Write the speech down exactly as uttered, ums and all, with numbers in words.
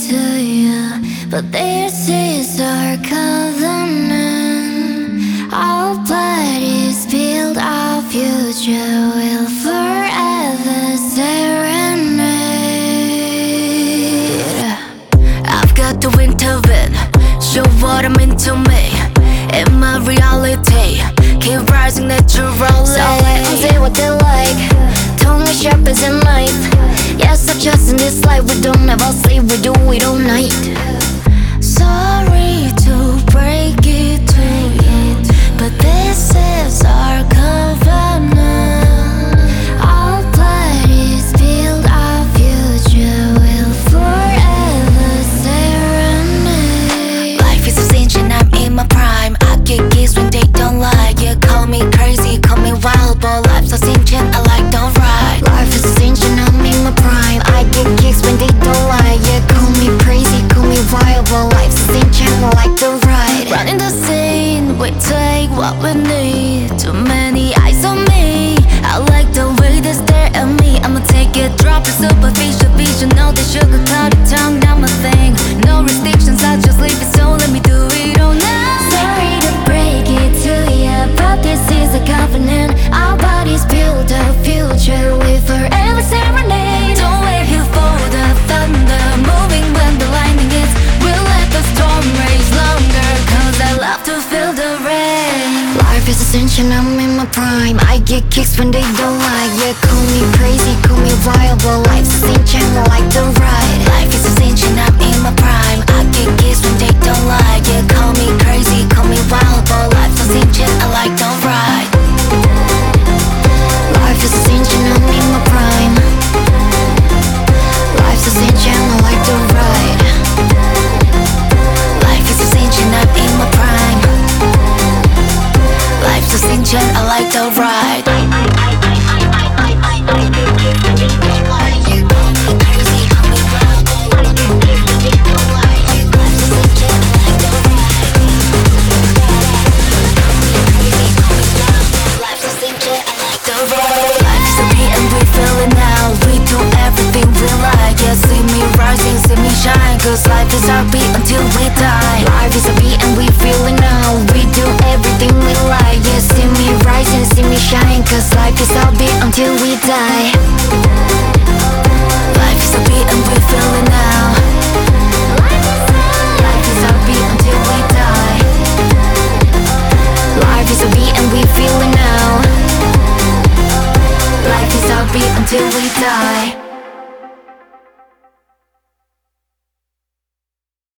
to you, but this is our covenant. Our blood is built, our future will forever serenade. I've got the winter wind, show what I'm into me. In my reality, keep rising naturally. So let them say what they like, tongue as sharp as a knife. Yes, I'm just in this life, we don't ever sleep, we do it all night. Sorry to break it to you, but this is our covenant. Our blood is built, our future will forever serenade. Life is a cinch and I'm in my prime. I get gigs when they don't like. You call me crazy, call me wild, but life's a cinch and I like the ride. Life is a cinch and I'm in my prime. I get gigs when they don't like. You call me crazy, call me wild, but life's a cinch and I like the ride. Running the scene, we take what we need. Too many eyes on me, I like the way they stare at me. I'ma take it, drop it, superficial vision. No, they sugarcoat it, tongue down my thing. No restrictions, I just leave it, so let me do it all now. Sorry to break it to ya, but this is a covenant. Our bodies build a future, we forever serenade. Don't wait here for the thunder, moving when the lightning hits. We'll let the storm rage longer, cause I love to feel the rain. Life is a cinch and I'm in my prime. I get kicks when they don't like. Yeah, call me crazy, call me wild, but life's a cinch and I like the ride. Life is a cinch and I'm in my prime. I get kicks when they don't like. Yeah, call me crazy, call me wild, but life's a cinch and I like the ride. Life is a cinch and I'm in my prime. Life's a cinch and I like the ride. Life is a cinch and I'm in my prime. Life's a cinch and I like the ride. Cause life is our beat until we die. Life is a beat and we feel it now. We do everything we like. Yeah, see me rise and see me shine. Cause life is our beat until we die. Life is a beat and we feel it now. Life is our beat until we die. Life is a beat and we feel it now. Life is our beat until we die.